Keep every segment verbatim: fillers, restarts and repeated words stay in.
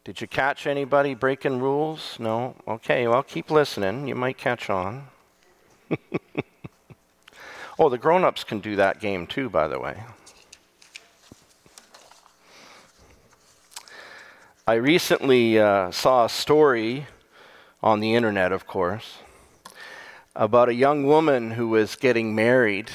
Did you catch anybody breaking rules? No? Okay, well, keep listening. You might catch on. Oh, the grown-ups can do that game too, by the way. I recently uh, saw a story on the internet, of course, about a young woman who was getting married,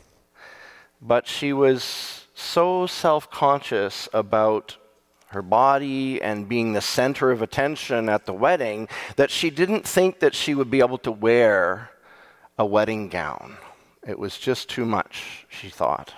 but she was so self-conscious about her body and being the center of attention at the wedding that she didn't think that she would be able to wear a wedding gown. It was just too much, she thought.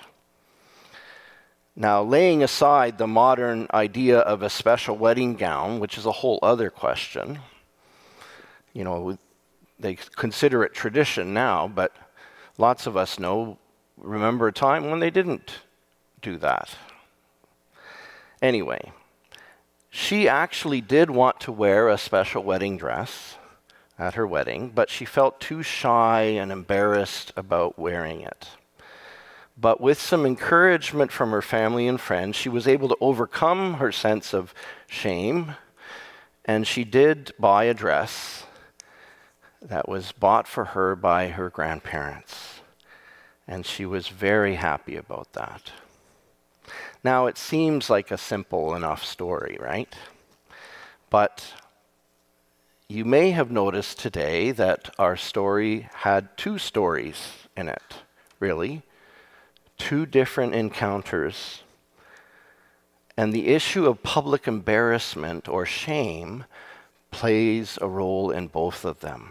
Now, laying aside the modern idea of a special wedding gown, which is a whole other question, you know, they consider it tradition now, but lots of us know, remember a time when they didn't do that. Anyway, she actually did want to wear a special wedding dress at her wedding, but she felt too shy and embarrassed about wearing it. But with some encouragement from her family and friends, she was able to overcome her sense of shame, and she did buy a dress that was bought for her by her grandparents, and she was very happy about that. Now, it seems like a simple enough story, right? But you may have noticed today that our story had two stories in it, really. Two different encounters. And the issue of public embarrassment or shame plays a role in both of them.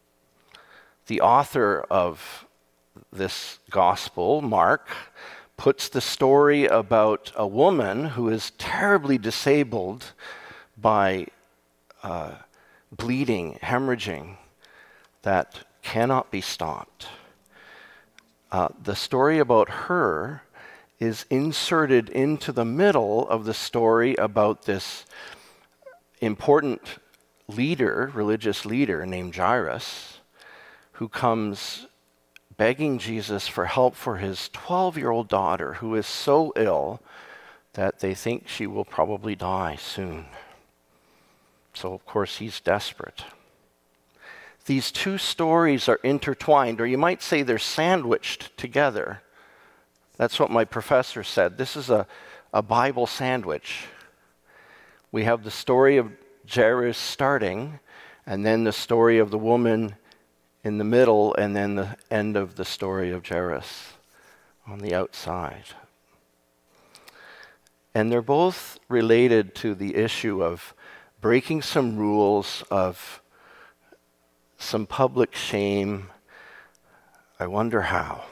The author of this gospel, Mark, puts the story about a woman who is terribly disabled by uh, bleeding, hemorrhaging, that cannot be stopped. Uh, the story about her is inserted into the middle of the story about this important leader, religious leader named Jairus, who comes begging Jesus for help for his twelve-year-old daughter who is so ill that they think she will probably die soon. So, of course, he's desperate. These two stories are intertwined, or you might say they're sandwiched together. That's what my professor said. This is a, a Bible sandwich. We have the story of Jairus starting, and then the story of the woman in the middle, and then the end of the story of Jairus on the outside. And they're both related to the issue of breaking some rules, of some public shame. I wonder how.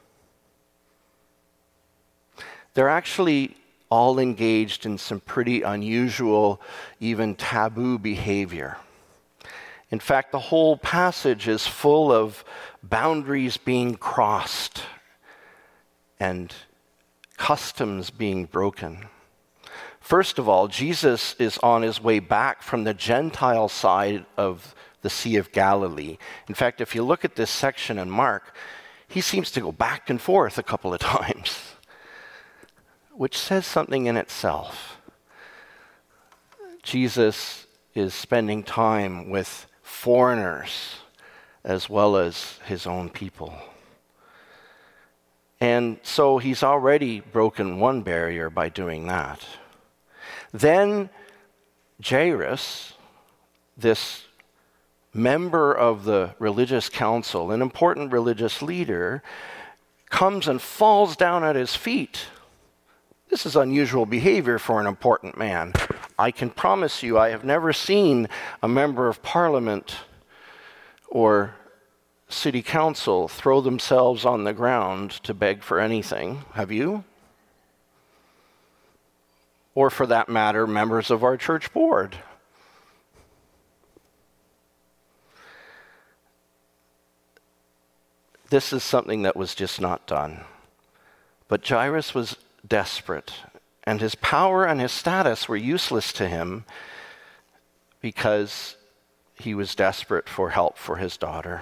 They're actually all engaged in some pretty unusual, even taboo behavior. In fact, the whole passage is full of boundaries being crossed and customs being broken. First of all, Jesus is on his way back from the Gentile side of the Sea of Galilee. In fact, if you look at this section in Mark, he seems to go back and forth a couple of times, which says something in itself. Jesus is spending time with foreigners as well as his own people. And so he's already broken one barrier by doing that. Then Jairus, this member of the religious council, an important religious leader, comes and falls down at his feet. This is unusual behavior for an important man. I can promise you, I have never seen a member of parliament or city council throw themselves on the ground to beg for anything. Have you? Or for that matter, members of our church board. This is something that was just not done. But Jairus was desperate, and his power and his status were useless to him because he was desperate for help for his daughter.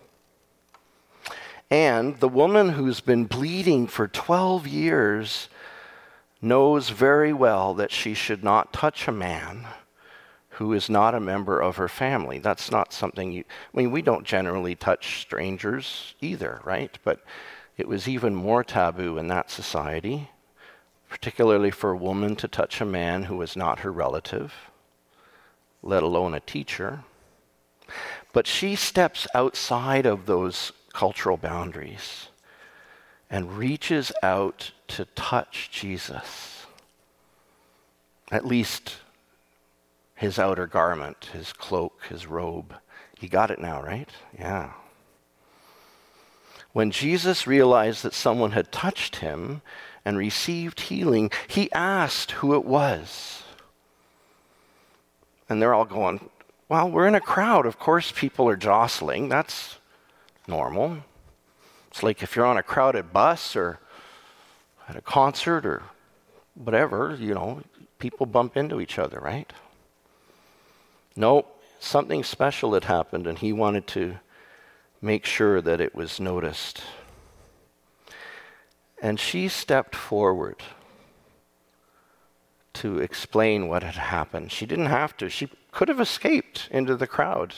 And the woman who's been bleeding for twelve years knows very well that she should not touch a man who is not a member of her family. That's not something you, I mean, we don't generally touch strangers either, right? But it was even more taboo in that society, particularly for a woman to touch a man who was not her relative, let alone a teacher. But she steps outside of those cultural boundaries and reaches out to touch Jesus. At least his outer garment, his cloak, his robe. You got it now, right? Yeah. When Jesus realized that someone had touched him and received healing, he asked who it was. And they're all going, well, we're in a crowd. Of course people are jostling. That's normal. It's like if you're on a crowded bus or at a concert or whatever, you know, people bump into each other, right? No, something special had happened, and he wanted to make sure that it was noticed. And she stepped forward to explain what had happened. She didn't have to. She could have escaped into the crowd.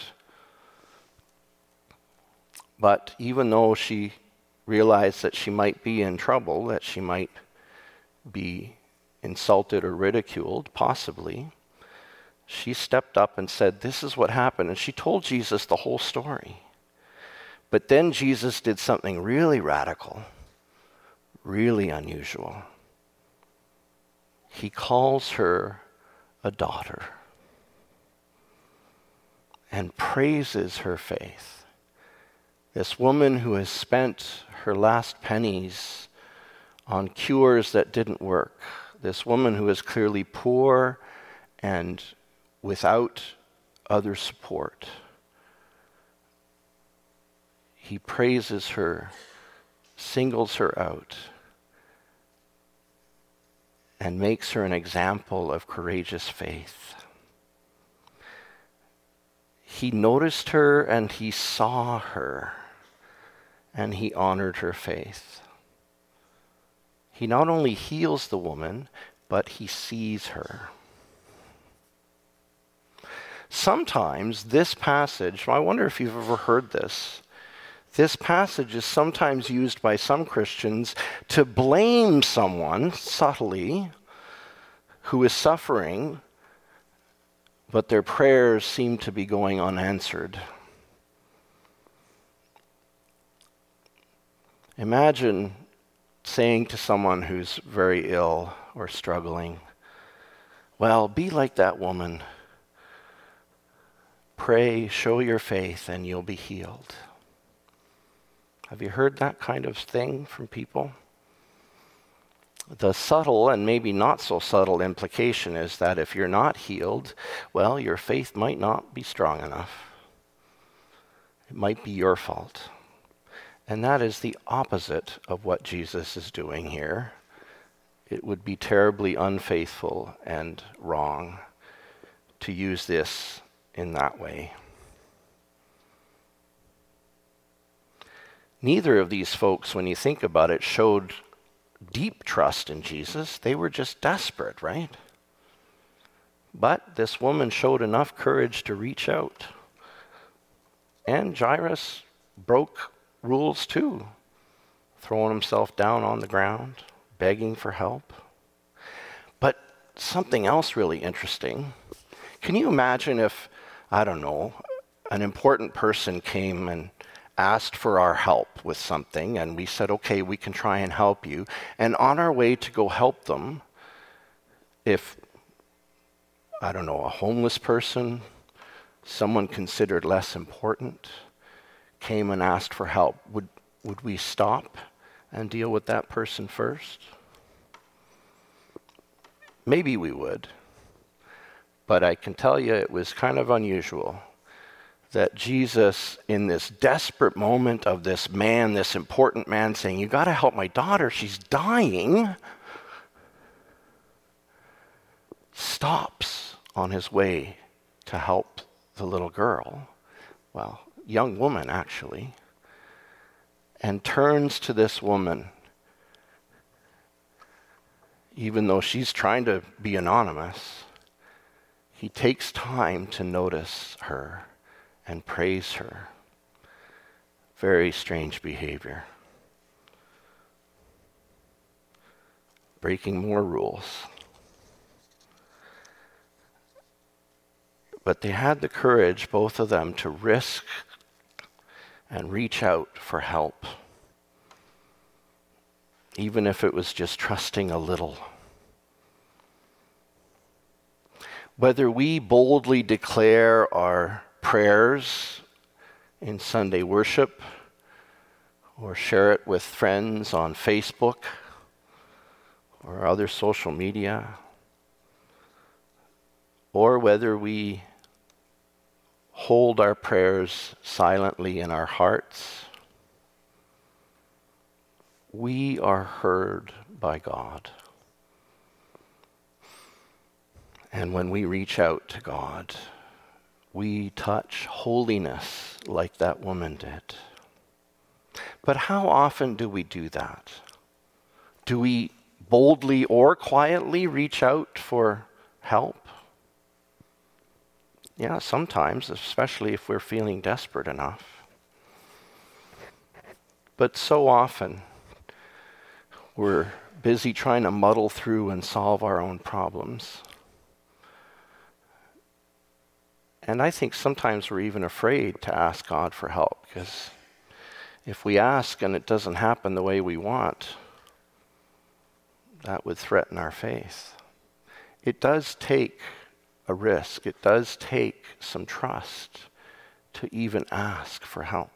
But even though she realized that she might be in trouble, that she might be insulted or ridiculed, possibly, she stepped up and said, this is what happened. And she told Jesus the whole story. But then Jesus did something really radical, really unusual. He calls her a daughter and praises her faith. This woman who has spent her last pennies on cures that didn't work, this woman who is clearly poor and without other support. He praises her, singles her out, and makes her an example of courageous faith. He noticed her and he saw her, and he honored her faith. He not only heals the woman, but he sees her. Sometimes this passage, I wonder if you've ever heard this, this passage is sometimes used by some Christians to blame someone subtly who is suffering, but their prayers seem to be going unanswered. Imagine saying to someone who's very ill or struggling, well, be like that woman. Pray, show your faith, and you'll be healed. Have you heard that kind of thing from people? The subtle and maybe not so subtle implication is that if you're not healed, well, your faith might not be strong enough. It might be your fault. And that is the opposite of what Jesus is doing here. It would be terribly unfaithful and wrong to use this in that way. Neither of these folks, when you think about it, showed deep trust in Jesus. They were just desperate, right? But this woman showed enough courage to reach out. And Jairus broke rules too, throwing himself down on the ground, begging for help. But something else really interesting. Can you imagine if, I don't know, an important person came and asked for our help with something, and we said, okay, we can try and help you. And on our way to go help them, if, I don't know, a homeless person, someone considered less important, came and asked for help, would, would we stop and deal with that person first? Maybe we would. But I can tell you it was kind of unusual that Jesus, in this desperate moment of this man, this important man saying, you got to help my daughter, she's dying, stops on his way to help the little girl, well, young woman actually, and turns to this woman, even though she's trying to be anonymous. he takes time to notice her and praise her. Very strange behavior. Breaking more rules. But they had the courage, both of them, to risk and reach out for help, even if it was just trusting a little. Whether we boldly declare our prayers in Sunday worship or share it with friends on Facebook or other social media, or whether we hold our prayers silently in our hearts, we are heard by God. And when we reach out to God, we touch holiness like that woman did. But how often do we do that? Do we boldly or quietly reach out for help? Yeah, sometimes, especially if we're feeling desperate enough. But so often, we're busy trying to muddle through and solve our own problems. And I think sometimes we're even afraid to ask God for help, because if we ask and it doesn't happen the way we want, that would threaten our faith. It does take a risk. It does take some trust to even ask for help.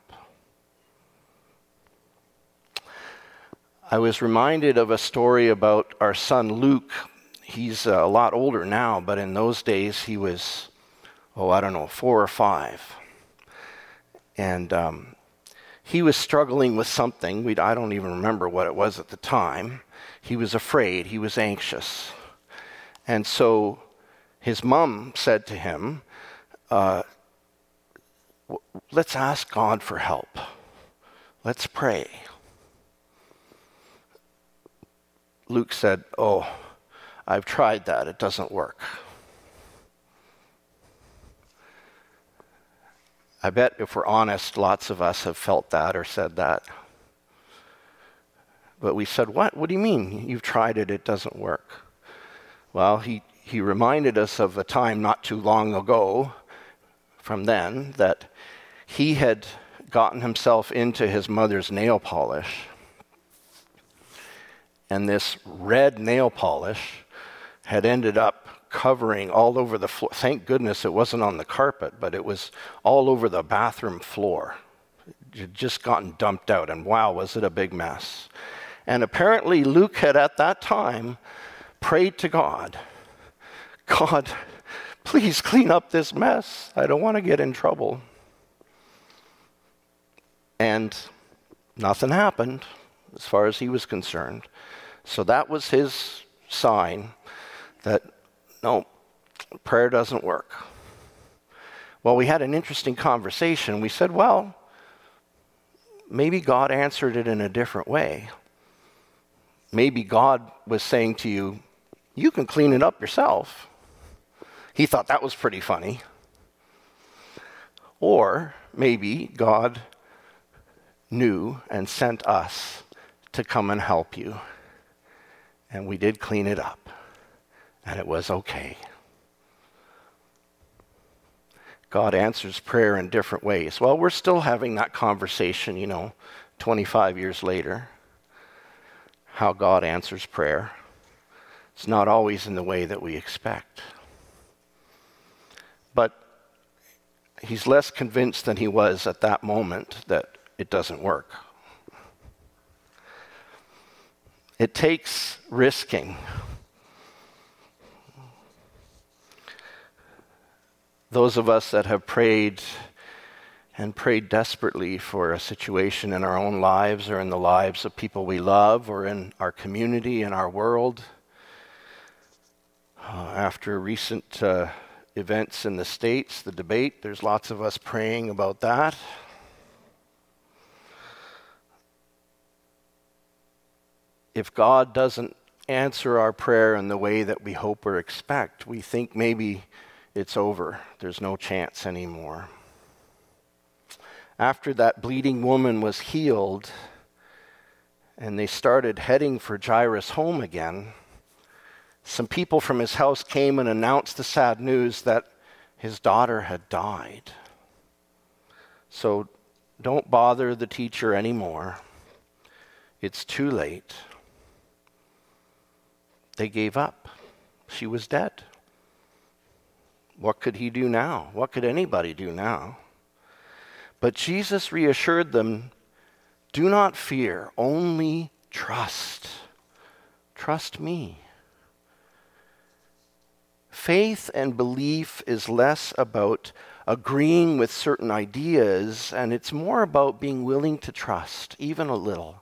I was reminded of a story about our son Luke. He's a lot older now, but in those days he was, oh, I don't know, four or five. And um, he was struggling with something. We'd, I don't even remember what it was at the time. He was afraid. He was anxious. And so his mom said to him, uh, let's ask God for help. Let's pray. Luke said, oh, I've tried that. It doesn't work. I bet if we're honest, lots of us have felt that or said that. But we said, what? What do you mean? You've tried it, it doesn't work. Well, he, he reminded us of a time not too long ago from then that he had gotten himself into his mother's nail polish. And this red nail polish had ended up covering all over the floor. Thank goodness it wasn't on the carpet, but it was all over the bathroom floor. It had just gotten dumped out, and wow, was it a big mess. And apparently Luke had at that time prayed to God, God, please clean up this mess. I don't want to get in trouble. And nothing happened as far as he was concerned. So that was his sign that, no, prayer doesn't work. Well, we had an interesting conversation. We said, well, maybe God answered it in a different way. Maybe God was saying to you, you can clean it up yourself. He thought that was pretty funny. Or maybe God knew and sent us to come and help you. And we did clean it up. And it was okay. God answers prayer in different ways. Well, we're still having that conversation, you know, twenty-five years later. How God answers prayer. It's not always in the way that we expect. But he's less convinced than he was at that moment that it doesn't work. It takes risking. Those of us that have prayed and prayed desperately for a situation in our own lives or in the lives of people we love or in our community, in our world, uh, after recent uh, events in the States, the debate, there's lots of us praying about that. If God doesn't answer our prayer in the way that we hope or expect, we think maybe it's over. There's no chance anymore. After that bleeding woman was healed and they started heading for Jairus' home again, some people from his house came and announced the sad news that his daughter had died. So don't bother the teacher anymore. It's too late. They gave up. She was dead. What could he do now? What could anybody do now? But Jesus reassured them, do not fear, only trust. Trust me. Faith and belief is less about agreeing with certain ideas, and it's more about being willing to trust, even a little.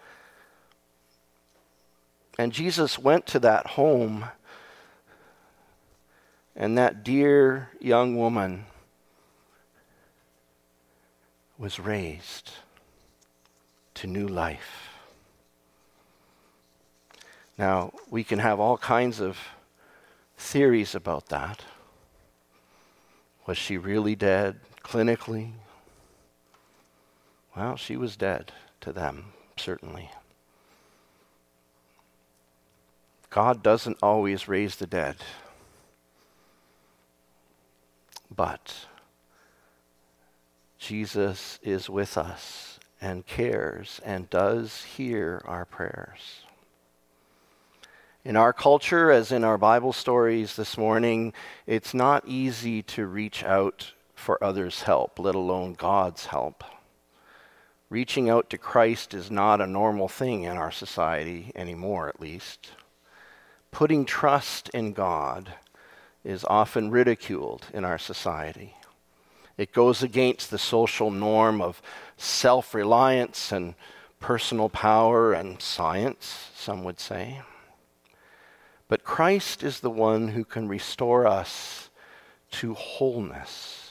And Jesus went to that home, and that dear young woman was raised to new life. Now, we can have all kinds of theories about that. Was she really dead clinically? Well, she was dead to them, certainly. God doesn't always raise the dead, but Jesus is with us and cares and does hear our prayers. In our culture, as in our Bible stories this morning, it's not easy to reach out for others' help, let alone God's help. Reaching out to Christ is not a normal thing in our society anymore, at least. Putting trust in God is often ridiculed in our society. It goes against the social norm of self-reliance and personal power and science, some would say. But Christ is the one who can restore us to wholeness.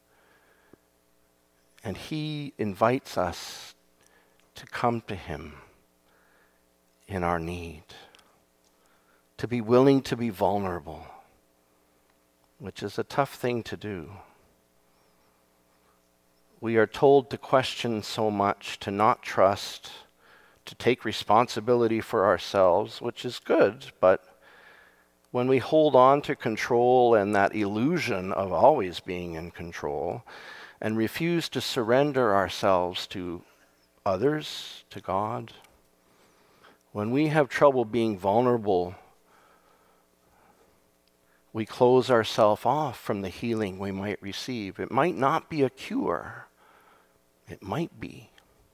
And he invites us to come to him in our need, to be willing to be vulnerable, which is a tough thing to do. We are told to question so much, to not trust, to take responsibility for ourselves, which is good, but when we hold on to control and that illusion of always being in control and refuse to surrender ourselves to others, to God, when we have trouble being vulnerable, we close ourselves off from the healing we might receive. It might not be a cure. It might be.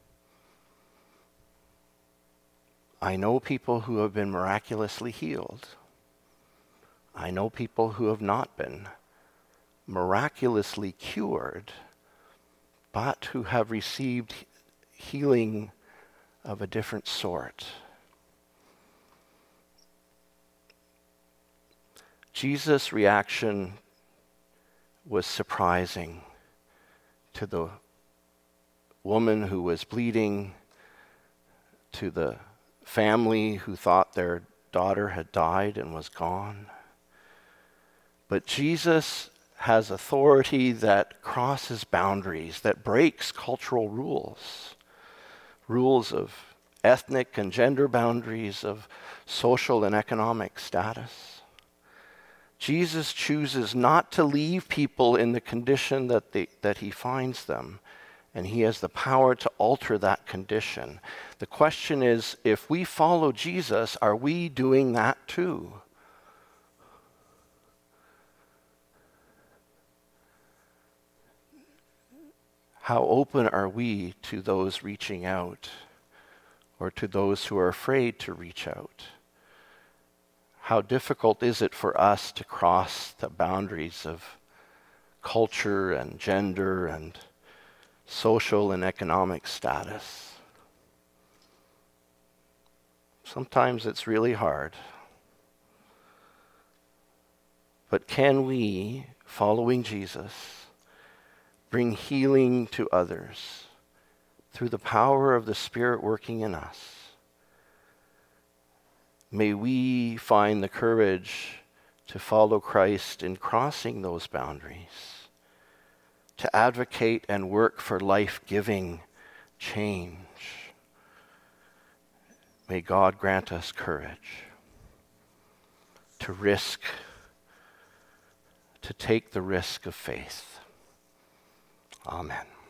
I know people who have been miraculously healed. I know people who have not been miraculously cured, but who have received healing of a different sort. Jesus' reaction was surprising to the woman who was bleeding, to the family who thought their daughter had died and was gone. But Jesus has authority that crosses boundaries, that breaks cultural rules, rules of ethnic and gender boundaries, of social and economic status. Jesus chooses not to leave people in the condition that they, that he finds them, and he has the power to alter that condition. The question is, if we follow Jesus, are we doing that too? How open are we to those reaching out, or to those who are afraid to reach out? How difficult is it for us to cross the boundaries of culture and gender and social and economic status? Sometimes it's really hard. But can we, following Jesus, bring healing to others through the power of the Spirit working in us? May we find the courage to follow Christ in crossing those boundaries, to advocate and work for life-giving change. May God grant us courage to risk, to take the risk of faith. Amen.